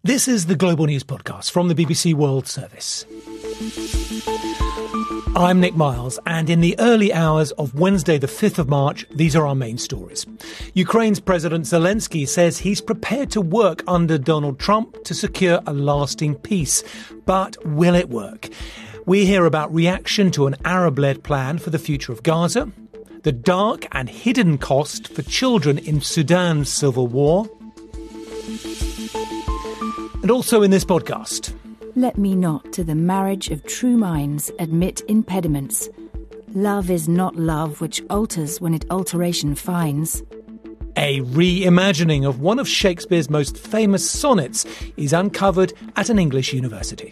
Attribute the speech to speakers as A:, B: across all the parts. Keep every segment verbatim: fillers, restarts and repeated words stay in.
A: This is the Global News Podcast from the B B C World Service. I'm Nick Miles, and in the early hours of Wednesday, the fifth of March, these are our main stories. Ukraine's President Zelensky says he's prepared to work under Donald Trump to secure a lasting peace. But will it work? We hear about reaction to an Arab-led plan for the future of Gaza, the dark and hidden cost for children in Sudan's civil war, and also in this podcast.
B: Let me not to the marriage of true minds admit impediments. Love is not love which alters when it alteration finds.
A: A reimagining of one of Shakespeare's most famous sonnets is uncovered at an English university.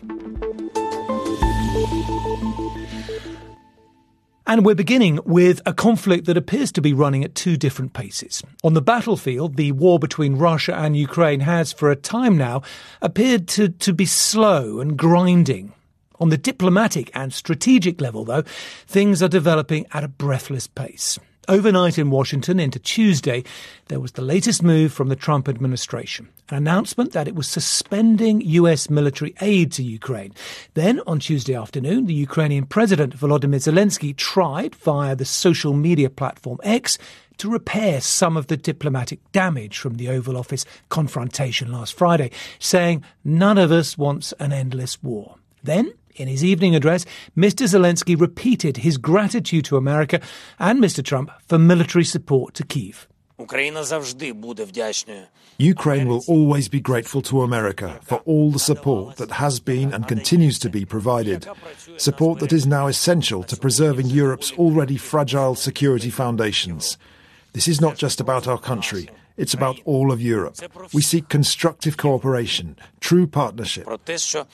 A: And we're beginning with a conflict that appears to be running at two different paces. On the battlefield, the war between Russia and Ukraine has, for a time now, appeared to, to be slow and grinding. On the diplomatic and strategic level, though, things are developing at a breathless pace. Overnight in Washington into Tuesday, there was the latest move from the Trump administration, an announcement that it was suspending U S military aid to Ukraine. Then, on Tuesday afternoon, the Ukrainian President Volodymyr Zelensky tried, via the social media platform X, to repair some of the diplomatic damage from the Oval Office confrontation last Friday, saying none of us wants an endless war. Then, in his evening address, Mister Zelensky repeated his gratitude to America and Mister Trump for military support to Kyiv.
C: Ukraine will always be grateful to America for all the support that has been and continues to be provided, support that is now essential to preserving Europe's already fragile security foundations. This is not just about our country. It's about all of Europe. We seek constructive cooperation, true partnership. What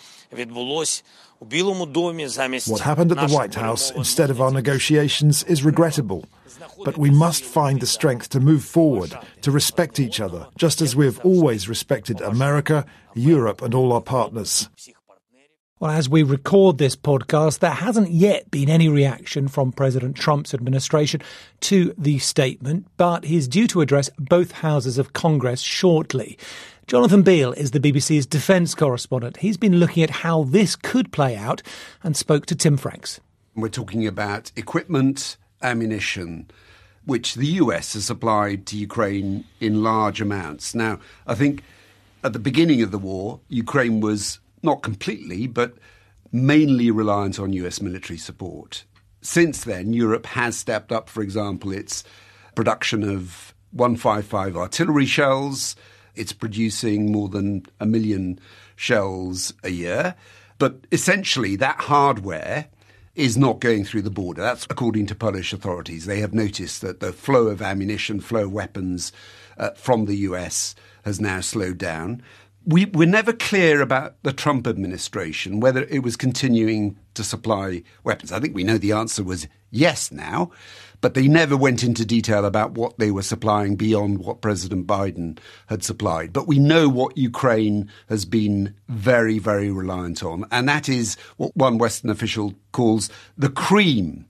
C: happened at the White House instead of our negotiations is regrettable. But we must find the strength to move forward, to respect each other, just as we have always respected America, Europe and all our partners.
A: Well, as we record this podcast, there hasn't yet been any reaction from President Trump's administration to the statement, but he's due to address both houses of Congress shortly. Jonathan Beale is the B B C's defence correspondent. He's been looking at how this could play out and spoke to Tim Franks.
D: We're talking about equipment, ammunition, which the U S has supplied to Ukraine in large amounts. Now, I think at the beginning of the war, Ukraine was not completely, but mainly reliant on U S military support. Since then, Europe has stepped up, for example, its production of one fifty-five artillery shells. It's producing more than a million shells a year. But essentially, that hardware is not going through the border. That's according to Polish authorities. They have noticed that the flow of ammunition, flow of weapons uh, from the U S has now slowed down. We were never clear about the Trump administration, whether it was continuing to supply weapons. I think we know the answer was yes now, but they never went into detail about what they were supplying beyond what President Biden had supplied. But we know what Ukraine has been very, very reliant on, and that is what one Western official calls the cream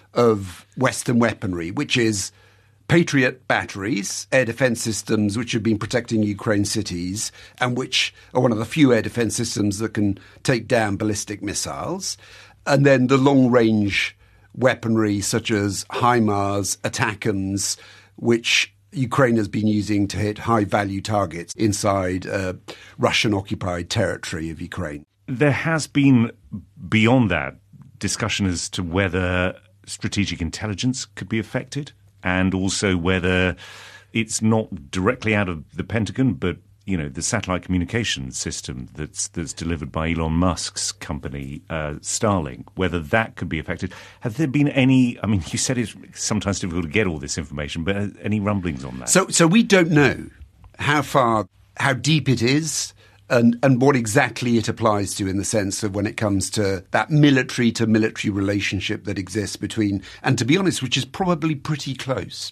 D: of Western weaponry, which is Patriot batteries, air defence systems which have been protecting Ukraine cities and which are one of the few air defence systems that can take down ballistic missiles. And then the long-range weaponry such as HIMARS, ATACMS, which Ukraine has been using to hit high-value targets inside uh, Russian-occupied territory of Ukraine.
E: There has been, beyond that, discussion as to whether strategic intelligence could be affected, and also whether it's not directly out of the Pentagon, but, you know, the satellite communications system that's that's delivered by Elon Musk's company, uh, Starlink, whether that could be affected. Have there been any, I mean, you said it's sometimes difficult to get all this information, but any rumblings on that?
D: So so we don't know how far, how deep it is, and, and what exactly it applies to in the sense of when it comes to that military-to-military relationship that exists between, and to be honest, which is probably pretty close.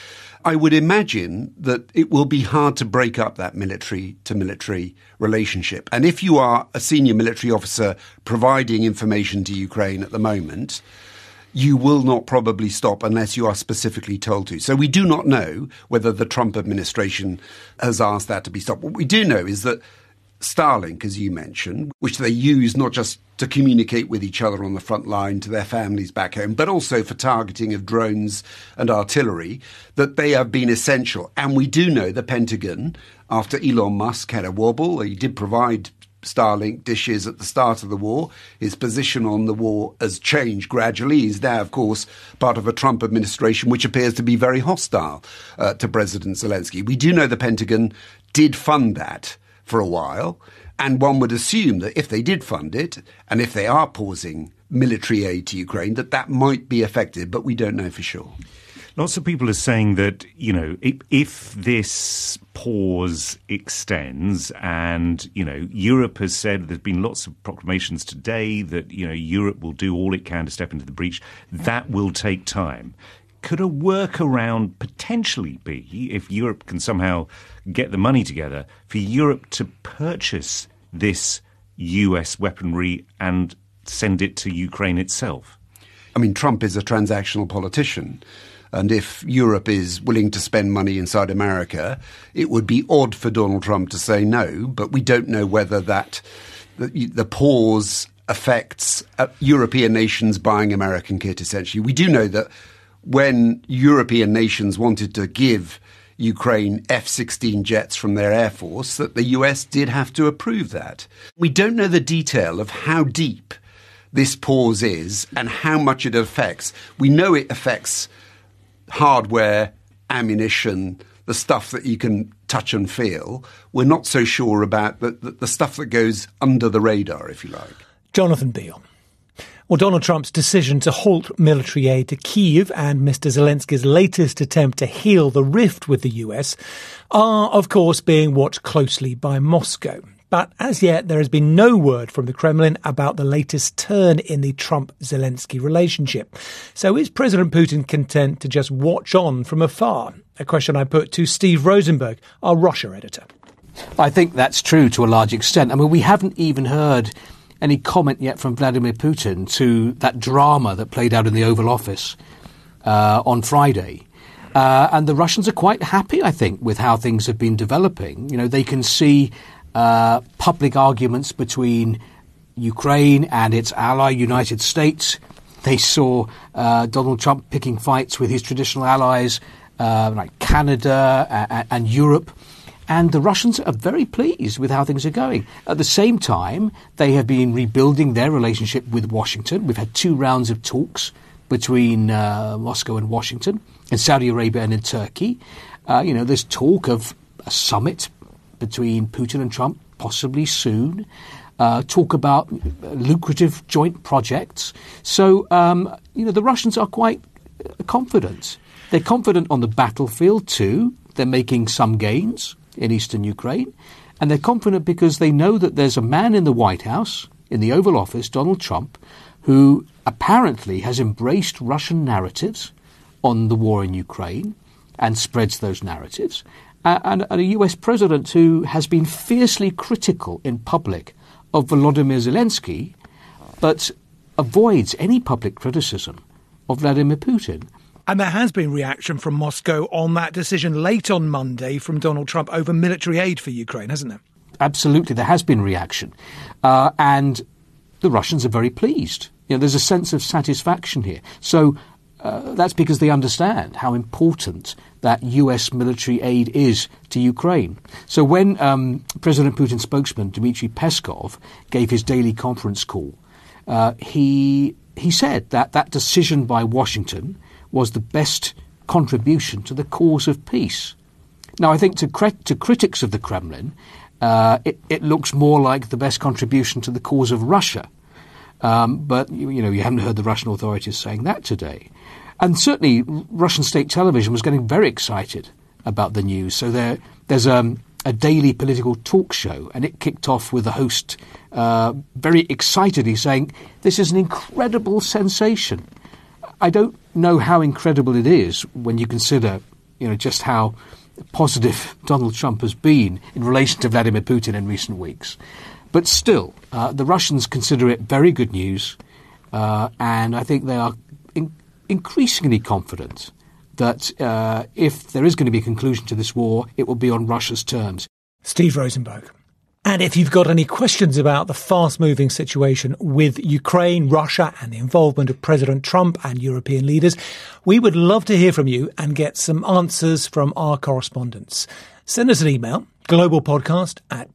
D: I would imagine that it will be hard to break up that military-to-military relationship. And if you are a senior military officer providing information to Ukraine at the moment, you will not probably stop unless you are specifically told to. So we do not know whether the Trump administration has asked that to be stopped. What we do know is that Starlink, as you mentioned, which they use not just to communicate with each other on the front line to their families back home, but also for targeting of drones and artillery, that they have been essential. And we do know the Pentagon, after Elon Musk had a wobble, he did provide Starlink dishes at the start of the war. His position on the war has changed gradually. He's now, of course, part of a Trump administration which appears to be very hostile uh, to President Zelensky. We do know the Pentagon did fund that for a while, and one would assume that if they did fund it, and if they are pausing military aid to Ukraine, that that might be effective, but we don't know for sure.
E: Lots of people are saying that, you know, if, if this pause extends and, you know, Europe has said, there's been lots of proclamations today that, you know, Europe will do all it can to step into the breach, that will take time. Could a workaround potentially be, if Europe can somehow get the money together, for Europe to purchase this U S weaponry and send it to Ukraine itself?
D: I mean, Trump is a transactional politician. And if Europe is willing to spend money inside America, it would be odd for Donald Trump to say no. But we don't know whether that the, the pause affects uh, European nations buying American kit, essentially. We do know that when European nations wanted to give Ukraine F sixteen jets from their air force, that the U S did have to approve that. We don't know the detail of how deep this pause is and how much it affects. We know it affects hardware, ammunition, the stuff that you can touch and feel. We're not so sure about the, the, the stuff that goes under the radar, if you like.
A: Jonathan Beale. Well, Donald Trump's decision to halt military aid to Kyiv and Mister Zelensky's latest attempt to heal the rift with the U S are, of course, being watched closely by Moscow. But as yet, there has been no word from the Kremlin about the latest turn in the Trump-Zelensky relationship. So is President Putin content to just watch on from afar? A question I put to Steve Rosenberg, our Russia editor.
F: I think that's true to a large extent. I mean, we haven't even heard any comment yet from Vladimir Putin to that drama that played out in the Oval Office uh, on Friday. Uh, and the Russians are quite happy, I think, with how things have been developing. You know, they can see Uh, public arguments between Ukraine and its ally, United States. They saw uh, Donald Trump picking fights with his traditional allies uh, like Canada and, and Europe. And the Russians are very pleased with how things are going. At the same time, they have been rebuilding their relationship with Washington. We've had two rounds of talks between uh, Moscow and Washington, in Saudi Arabia and in Turkey. Uh, you know, there's talk of a summit between Putin and Trump, possibly soon, uh, talk about lucrative joint projects. So, um, you know, the Russians are quite confident. They're confident on the battlefield, too. They're making some gains in eastern Ukraine. And they're confident because they know that there's a man in the White House, in the Oval Office, Donald Trump, who apparently has embraced Russian narratives on the war in Ukraine and spreads those narratives. Uh, and, and a U S president who has been fiercely critical in public of Volodymyr Zelensky, but avoids any public criticism of Vladimir Putin.
A: And there has been reaction from Moscow on that decision late on Monday from Donald Trump over military aid for Ukraine, hasn't there?
F: Absolutely, there has been reaction. Uh, and the Russians are very pleased. You know, there's a sense of satisfaction here. So uh, that's because they understand how important that U S military aid is to Ukraine. So when um, President Putin's spokesman, Dmitry Peskov, gave his daily conference call, uh, he he said that that decision by Washington was the best contribution to the cause of peace. Now, I think to, cre- to critics of the Kremlin, uh, it, it looks more like the best contribution to the cause of Russia. Um, but, you, you know, you haven't heard the Russian authorities saying that today. And certainly Russian state television was getting very excited about the news. So there, there's um, a daily political talk show, and it kicked off with the host uh, very excitedly saying, this is an incredible sensation. I don't know how incredible it is when you consider, you know, just how positive Donald Trump has been in relation to Vladimir Putin in recent weeks. But still, uh, the Russians consider it very good news, uh, and I think they are in- increasingly confident that uh, if there is going to be a conclusion to this war, it will be on Russia's terms.
A: Steve Rosenberg. And if you've got any questions about the fast-moving situation with Ukraine, Russia, and the involvement of President Trump and European leaders, we would love to hear from you and get some answers from our correspondents. Send us an email, globalpodcast at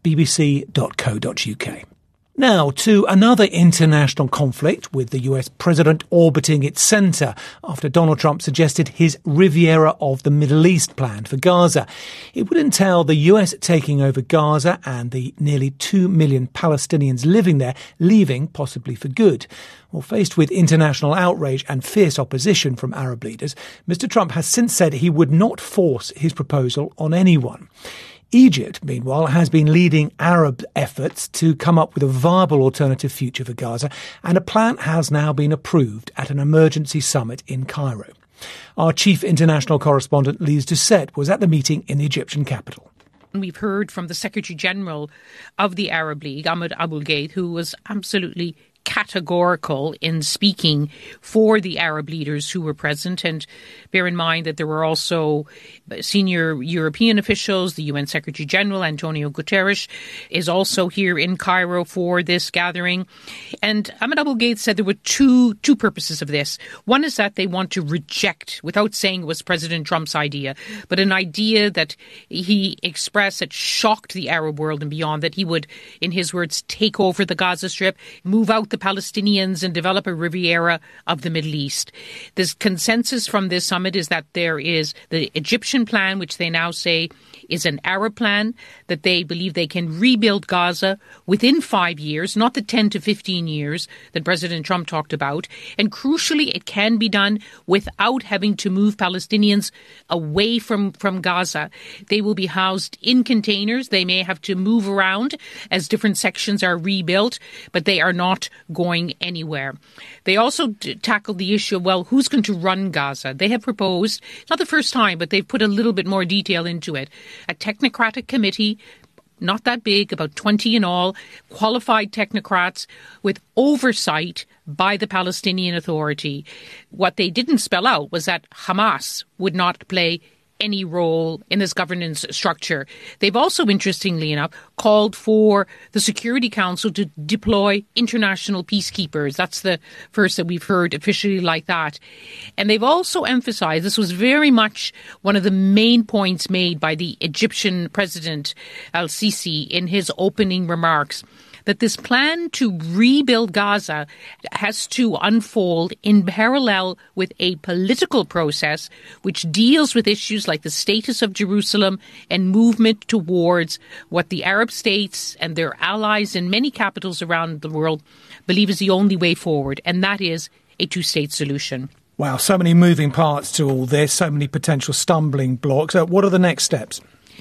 A: bbc.co.uk. Now to another international conflict with the U S president orbiting its centre after Donald Trump suggested his Riviera of the Middle East plan for Gaza. It would entail the U S taking over Gaza and the nearly two million Palestinians living there leaving, possibly for good. Well, faced with international outrage and fierce opposition from Arab leaders, Mister Trump has since said he would not force his proposal on anyone. Egypt, meanwhile, has been leading Arab efforts to come up with a viable alternative future for Gaza, and a plan has now been approved at an emergency summit in Cairo. Our chief international correspondent, Lise Doucette, was at the meeting in the Egyptian capital.
G: We've heard from the Secretary General of the Arab League, Ahmed Aboulghaith, who was absolutely categorical in speaking for the Arab leaders who were present. And bear in mind that there were also senior European officials. The U N Secretary General, Antonio Guterres, is also here in Cairo for this gathering. And Ahmed Aboulghaith said there were two two purposes of this. One is that they want to reject, without saying it was President Trump's idea, but an idea that he expressed that shocked the Arab world and beyond, that he would, in his words, take over the Gaza Strip, move out the Palestinians and develop a Riviera of the Middle East. This consensus from this summit is that there is the Egyptian plan, which they now say is an Arab plan, that they believe they can rebuild Gaza within five years, not the ten to fifteen years that President Trump talked about. And crucially, it can be done without having to move Palestinians away from, from Gaza. They will be housed in containers. They may have to move around as different sections are rebuilt, but they are not going anywhere. They also d- tackled the issue of, well, who's going to run Gaza? They have proposed, not the first time, but they've put a little bit more detail into it, a technocratic committee, not that big, about twenty in all, qualified technocrats with oversight by the Palestinian Authority. What they didn't spell out was that Hamas would not play any role in this governance structure. They've also, interestingly enough, called for the Security Council to deploy international peacekeepers. That's the first that we've heard officially like that. And they've also emphasized, this was very much one of the main points made by the Egyptian President al-Sisi in his opening remarks, that this plan to rebuild Gaza has to unfold in parallel with a political process which deals with issues like the status of Jerusalem and movement towards what the Arab states and their allies in many capitals around the world believe is the only way forward, and that is a two-state solution.
A: Wow, so many moving parts to all this, so many potential stumbling blocks. Uh, what are the next steps?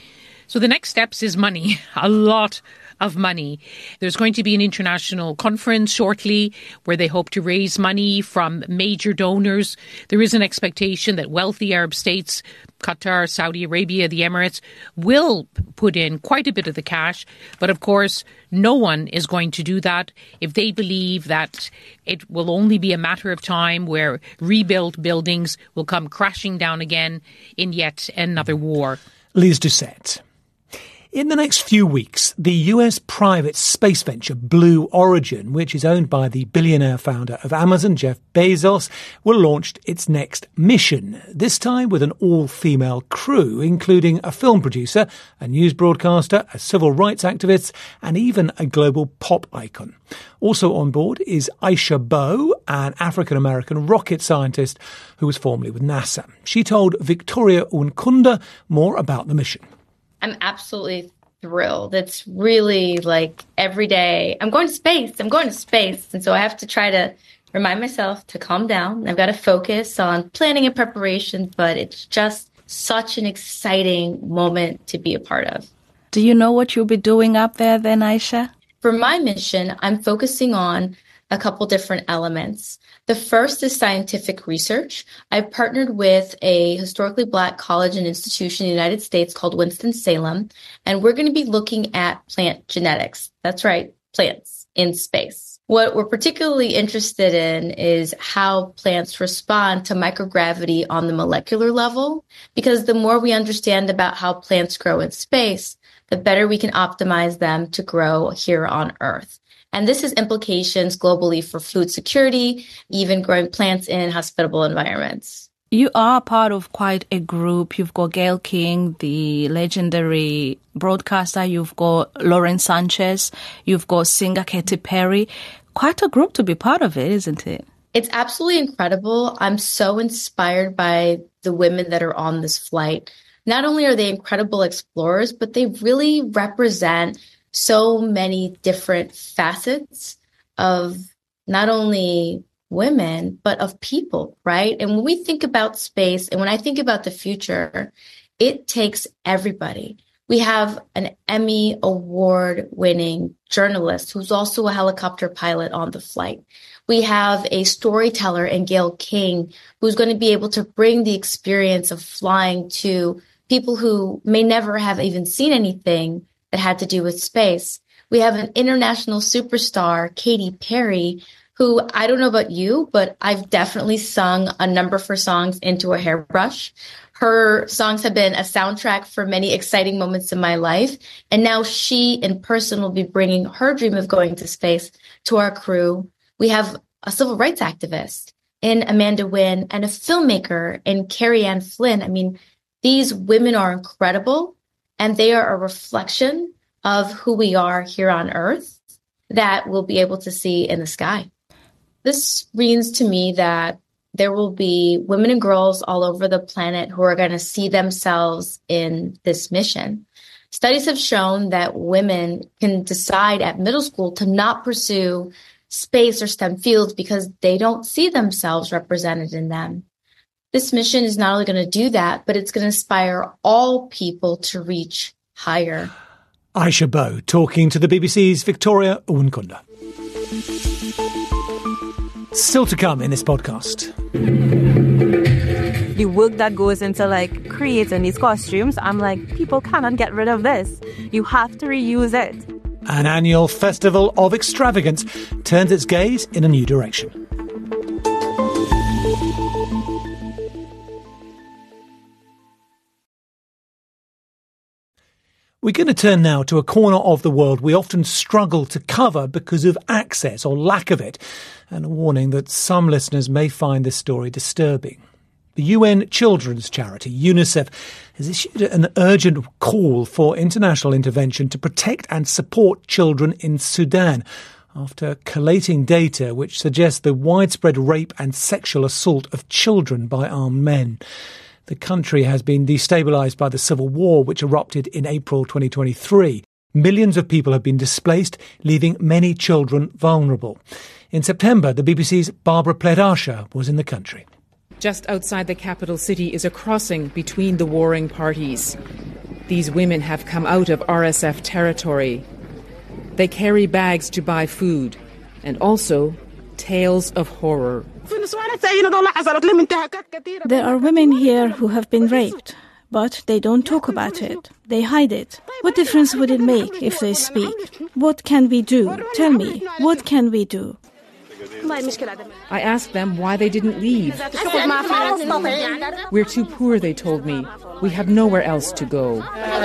G: So the next steps is money, a lot of money. There's going to be an international conference shortly where they hope to raise money from major donors. There is an expectation that wealthy Arab states, Qatar, Saudi Arabia, the Emirates, will put in quite a bit of the cash. But of course, no one is going to do that if they believe that it will only be a matter of time where rebuilt buildings will come crashing down again in yet another war.
A: Lise Doucette. In the next few weeks, the U S private space venture Blue Origin, which is owned by the billionaire founder of Amazon, Jeff Bezos, will launch its next mission, this time with an all-female crew, including a film producer, a news broadcaster, a civil rights activist, and even a global pop icon. Also on board is Aisha Bowe, an African-American rocket scientist who was formerly with NASA. She told Victoria Unkunda more about the mission.
H: I'm absolutely thrilled. It's really like every day, I'm going to space, I'm going to space. And so I have to try to remind myself to calm down. I've got to focus on planning and preparation, but it's just such an exciting moment to be a part of.
I: Do you know what you'll be doing up there then, Aisha?
H: For my mission, I'm focusing on a couple different elements. The first is scientific research. I've partnered with a historically Black college and institution in the United States called Winston-Salem, and we're going to be looking at plant genetics. That's right, plants in space. What we're particularly interested in is how plants respond to microgravity on the molecular level, because the more we understand about how plants grow in space, the better we can optimize them to grow here on Earth. And this has implications globally for food security, even growing plants in hospitable environments.
I: You are part of quite a group. You've got Gayle King, the legendary broadcaster. You've got Lauren Sanchez. You've got singer Katy Perry. Quite a group to be part of it, isn't it?
H: It's absolutely incredible. I'm so inspired by the women that are on this flight. Not only are they incredible explorers, but they really represent so many different facets of not only women, but of people, right? And when we think about space and when I think about the future, it takes everybody. We have an Emmy Award winning journalist who's also a helicopter pilot on the flight. We have a storyteller in Gayle King who's going to be able to bring the experience of flying to people who may never have even seen anything that had to do with space. We have an international superstar, Katy Perry, who, I don't know about you, but I've definitely sung a number of her songs into a hairbrush. Her songs have been a soundtrack for many exciting moments in my life. And now she in person will be bringing her dream of going to space to our crew. We have a civil rights activist in Amanda Nguyen and a filmmaker in Carrie Ann Flynn. I mean, these women are incredible, and they are a reflection of who we are here on Earth that we'll be able to see in the sky. This means to me that there will be women and girls all over the planet who are going to see themselves in this mission. Studies have shown that women can decide at middle school to not pursue space or STEM fields because they don't see themselves represented in them. This mission is not only going to do that, but it's going to inspire all people to reach higher.
A: Aisha Bowe talking to the B B C's Victoria Uwankunda. Still to come in this podcast.
J: The work that goes into like creating these costumes, I'm like, people cannot get rid of this. You have to reuse it.
A: An annual festival of extravagance turns its gaze in a new direction. We're going to turn now to a corner of the world we often struggle to cover because of access or lack of it, and a warning that some listeners may find this story disturbing. The U N children's charity, UNICEF, has issued an urgent call for international intervention to protect and support children in Sudan after collating data which suggests the widespread rape and sexual assault of children by armed men. The country has been destabilised by the civil war, which erupted in April twenty twenty-three. Millions of people have been displaced, leaving many children vulnerable. In September, the B B C's Barbara Pledasher was in the country.
K: Just outside the capital city is a crossing between the warring parties. These women have come out of R S F territory. They carry bags to buy food and also tales of horror.
I: There are women here who have been raped, but they don't talk about it. They hide it. What difference would it make if they speak? What can we do? Tell me, what can we do?
K: I asked them why they didn't leave. We're too poor, they told me. We have nowhere else to go.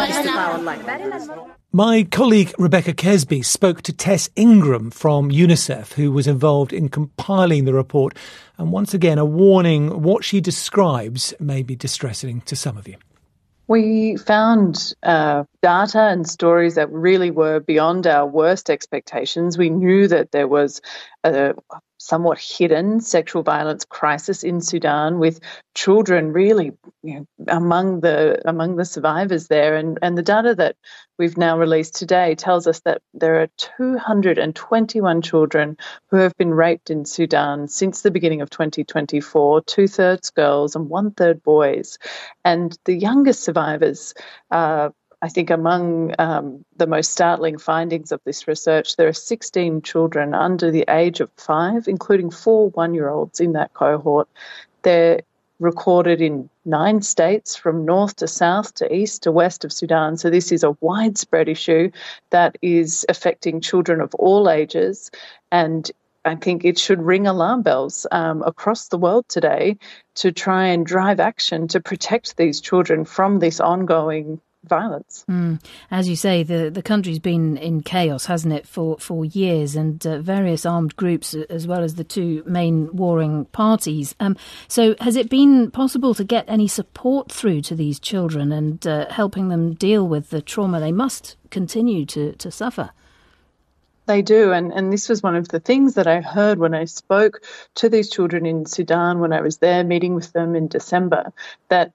A: My colleague Rebecca Kesby spoke to Tess Ingram from UNICEF, who was involved in compiling the report, and once again a warning what she describes may be distressing to some of you.
L: We found uh, data and stories that really were beyond our worst expectations. We knew that there was a somewhat hidden sexual violence crisis in Sudan, with children really, you know, among the among the survivors there. And, and the data that we've now released today tells us that there are two hundred twenty-one children who have been raped in Sudan since the beginning of twenty twenty-four, two-thirds girls and one-third boys. And the youngest survivors, uh, I think among um, the most startling findings of this research, there are sixteen children under the age of five, including four one-year-olds in that cohort. They're recorded in nine states from north to south to east to west of Sudan. So this is a widespread issue that is affecting children of all ages, and I think it should ring alarm bells um, across the world today to try and drive action to protect these children from this ongoing violence.
B: Mm. As you say, the, the country's been in chaos, hasn't it, for, for years, and uh, various armed groups as well as the two main warring parties. Um, so has it been possible to get any support through to these children and uh, helping them deal with the trauma they must continue to, to suffer?
L: They do, and, and this was one of the things that I heard when I spoke to these children in Sudan when I was there meeting with them in December, that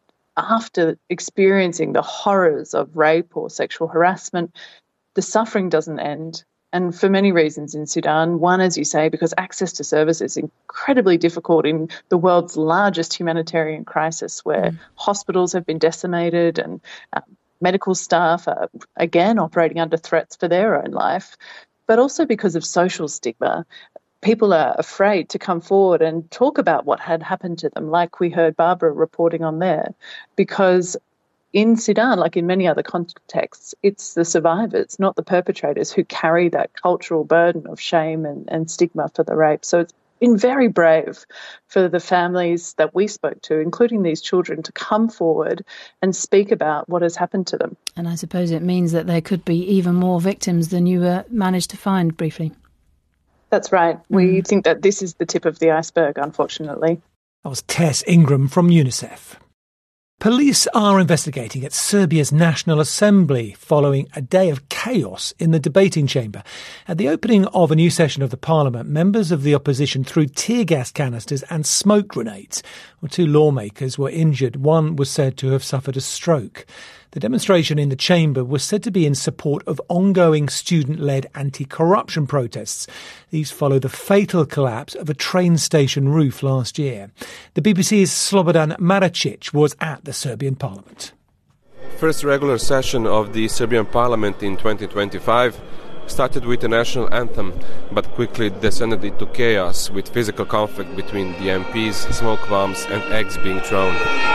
L: after experiencing the horrors of rape or sexual harassment, the suffering doesn't end. And for many reasons in Sudan, one, as you say, because access to service is incredibly difficult in the world's largest humanitarian crisis, where mm. hospitals have been decimated and um, medical staff are, again, operating under threats for their own life, but also because of social stigma. People are afraid to come forward and talk about what had happened to them, like we heard Barbara reporting on there, because in Sudan, like in many other contexts, it's the survivors, not the perpetrators, who carry that cultural burden of shame and, and stigma for the rape. So it's been very brave for the families that we spoke to, including these children, to come forward and speak about what has happened to them.
B: And I suppose it means that there could be even more victims than you uh, managed to find briefly.
L: That's right. Mm. We think that this is the tip of the iceberg, unfortunately.
A: That was Tess Ingram from UNICEF. Police are investigating at Serbia's National Assembly following a day of chaos in the debating chamber. At the opening of a new session of the parliament, members of the opposition threw tear gas canisters and smoke grenades. Well, two lawmakers were injured. One was said to have suffered a stroke. The demonstration in the chamber was said to be in support of ongoing student-led anti-corruption protests. These follow the fatal collapse of a train station roof last year. The B B C's Slobodan Maracic was at the Serbian parliament.
M: First regular session of the Serbian parliament in twenty twenty-five started with a national anthem, but quickly descended into chaos with physical conflict between the M Ps, smoke bombs and eggs being thrown.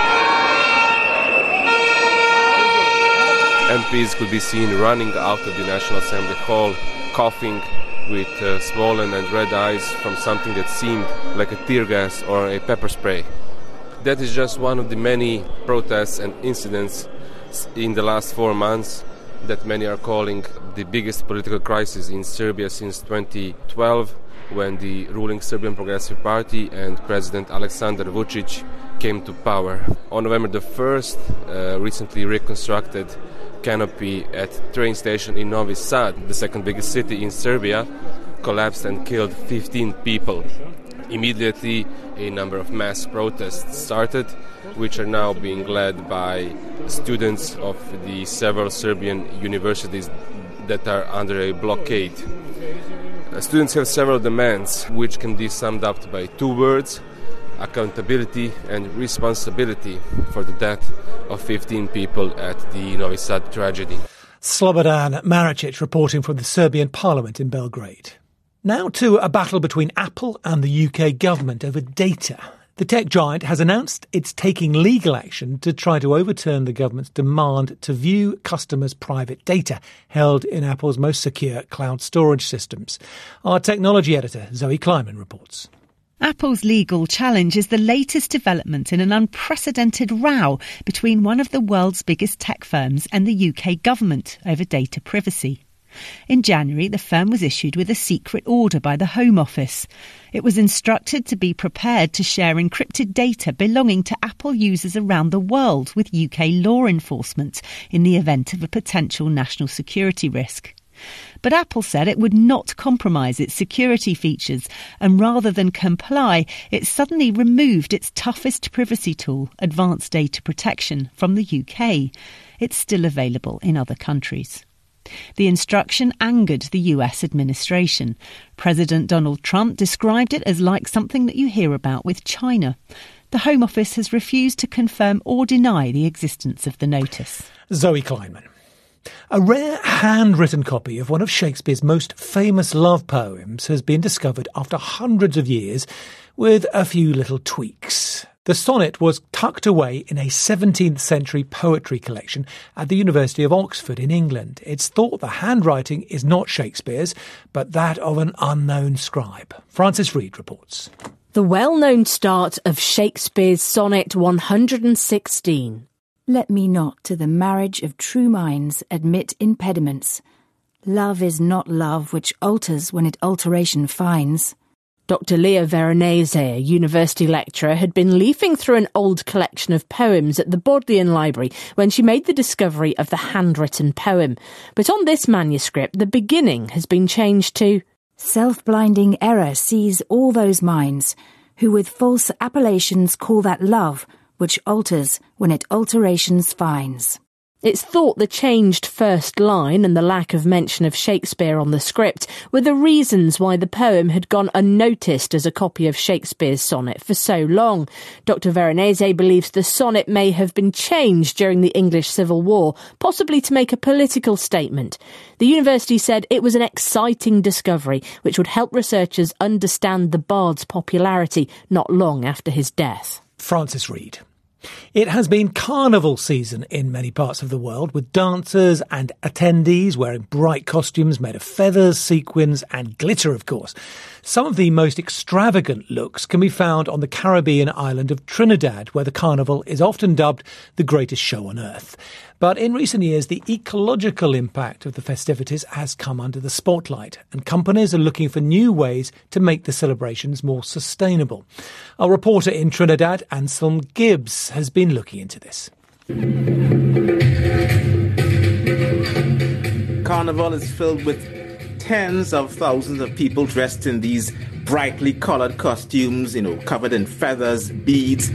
M: M Ps could be seen running out of the National Assembly hall, coughing with uh, swollen and red eyes from something that seemed like a tear gas or a pepper spray. That is just one of the many protests and incidents in the last four months that many are calling the biggest political crisis in Serbia since twenty twelve, when the ruling Serbian Progressive Party and President Aleksandar Vučić came to power. On November the first, uh, recently reconstructed canopy at train station in Novi Sad, the second biggest city in Serbia, collapsed and killed fifteen people. Immediately, a number of mass protests started, which are now being led by students of the several Serbian universities that are under a blockade. Uh, students have several demands, which can be summed up by two words: accountability and responsibility for the death of fifteen people at the Novi Sad tragedy.
A: Slobodan Maracic reporting from the Serbian parliament in Belgrade. Now to a battle between Apple and the U K government over data. The tech giant has announced it's taking legal action to try to overturn the government's demand to view customers' private data held in Apple's most secure cloud storage systems. Our technology editor, Zoe Kleiman, reports.
N: Apple's legal challenge is the latest development in an unprecedented row between one of the world's biggest tech firms and the U K government over data privacy. In January, the firm was issued with a secret order by the Home Office. It was instructed to be prepared to share encrypted data belonging to Apple users around the world with U K law enforcement in the event of a potential national security risk. But Apple said it would not compromise its security features, and rather than comply, it suddenly removed its toughest privacy tool, Advanced Data Protection, from the U K. It's still available in other countries. The instruction angered the U S administration. President Donald Trump described it as like something that you hear about with China. The Home Office has refused to confirm or deny the existence of the notice.
A: Zoe Kleinman. A rare handwritten copy of one of Shakespeare's most famous love poems has been discovered after hundreds of years with a few little tweaks. The sonnet was tucked away in a seventeenth century poetry collection at the University of Oxford in England. It's thought the handwriting is not Shakespeare's, but that of an unknown scribe. Francis Reid reports.
O: The well-known start of Shakespeare's sonnet one hundred sixteen. Let me not to the marriage of true minds admit impediments. Love is not love which alters when it alteration finds.
P: Doctor Leah Veronese, a university lecturer, had been leafing through an old collection of poems at the Bodleian Library when she made the discovery of the handwritten poem. But on this manuscript, the beginning has been changed to
O: self-blinding error sees all those minds who with false appellations call that love which alters when it alterations finds.
P: It's thought the changed first line and the lack of mention of Shakespeare on the script were the reasons why the poem had gone unnoticed as a copy of Shakespeare's sonnet for so long. Doctor Veronese believes the sonnet may have been changed during the English Civil War, possibly to make a political statement. The university said it was an exciting discovery which would help researchers understand the bard's popularity not long after his death.
A: Francis Reid. It has been carnival season in many parts of the world, with dancers and attendees wearing bright costumes made of feathers, sequins and glitter, of course. Some of the most extravagant looks can be found on the Caribbean island of Trinidad, where the carnival is often dubbed the greatest show on earth. But in recent years, the ecological impact of the festivities has come under the spotlight, and companies are looking for new ways to make the celebrations more sustainable. Our reporter in Trinidad, Anselm Gibbs, has been looking into this.
Q: Carnival is filled with tens of thousands of people dressed in these brightly coloured costumes, you know, covered in feathers, beads.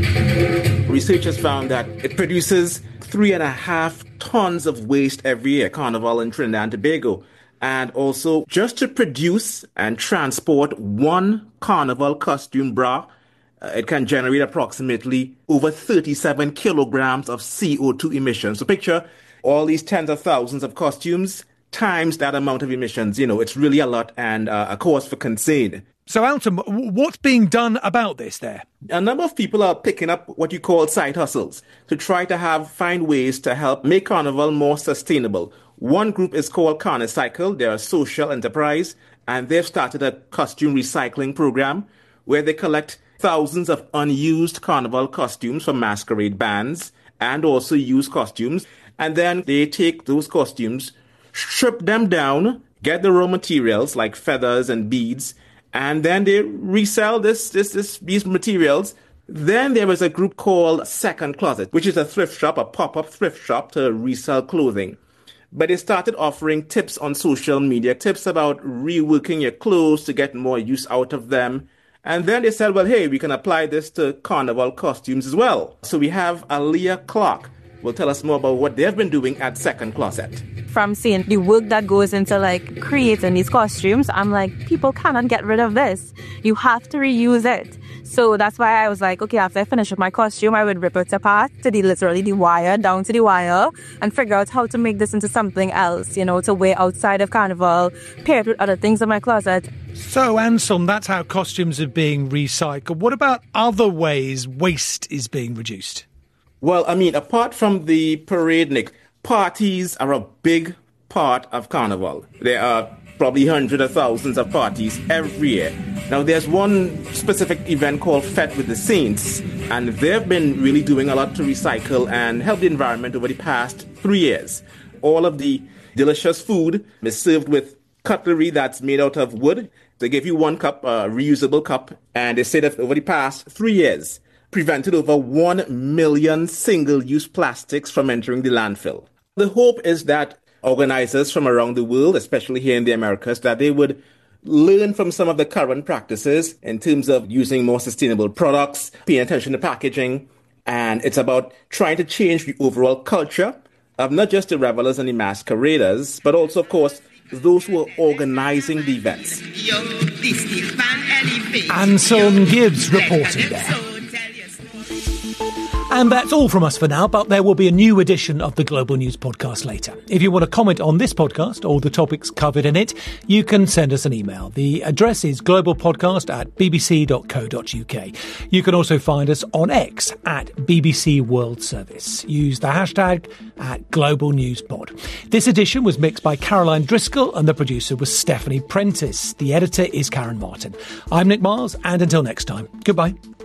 Q: Researchers found that it produces three and a half tons of waste every year, Carnival in Trinidad and Tobago. And also, just to produce and transport one Carnival costume bra, uh, it can generate approximately over thirty-seven kilograms of C O two emissions. So picture all these tens of thousands of costumes times that amount of emissions. You know, it's really a lot and uh, a cause for concern.
A: So, Alton, what's being done about this there?
Q: A number of people are picking up what you call side hustles to try to have find ways to help make Carnival more sustainable. One group is called Carnicycle. They're a social enterprise, and they've started a costume recycling program where they collect thousands of unused Carnival costumes from masquerade bands and also used costumes. And then they take those costumes, strip them down, get the raw materials like feathers and beads, and then they resell this, this, this, these materials. Then there was a group called Second Closet, which is a thrift shop, a pop-up thrift shop to resell clothing. But they started offering tips on social media, tips about reworking your clothes to get more use out of them. And then they said, well, hey, we can apply this to Carnival costumes as well. So we have Aaliyah Clark will tell us more about what they've been doing at Second Closet.
J: From seeing the work that goes into like creating these costumes, I'm like, people cannot get rid of this. You have to reuse it. So that's why I was like, okay, after I finish with my costume, I would rip it apart to the literally the wire, down to the wire, and figure out how to make this into something else, you know, to wear outside of Carnival, pair it with other things in my closet.
A: So, Anselm, that's how costumes are being recycled. What about other ways waste is being reduced?
Q: Well, I mean, apart from the parade, Nick, parties are a big part of Carnival. There are probably hundreds of thousands of parties every year. Now, there's one specific event called Fête with the Saints, and they've been really doing a lot to recycle and help the environment over the past three years. All of the delicious food is served with cutlery that's made out of wood. They give you one cup, a reusable cup, and they say that over the past three years, prevented over one million single-use plastics from entering the landfill. The hope is that organizers from around the world, especially here in the Americas, that they would learn from some of the current practices in terms of using more sustainable products, paying attention to packaging, and it's about trying to change the overall culture of not just the revelers and the masqueraders, but also, of course, those who are organizing the events.
A: Anselm Gibbs reporting there. And that's all from us for now, but there will be a new edition of the Global News Podcast later. If you want to comment on this podcast or the topics covered in it, you can send us an email. The address is globalpodcast at bbc dot co dot uk. You can also find us on X at B B C World Service. Use the hashtag at Global News Pod. This edition was mixed by Caroline Driscoll and the producer was Stephanie Prentice. The editor is Karen Martin. I'm Nick Miles, and until next time, goodbye.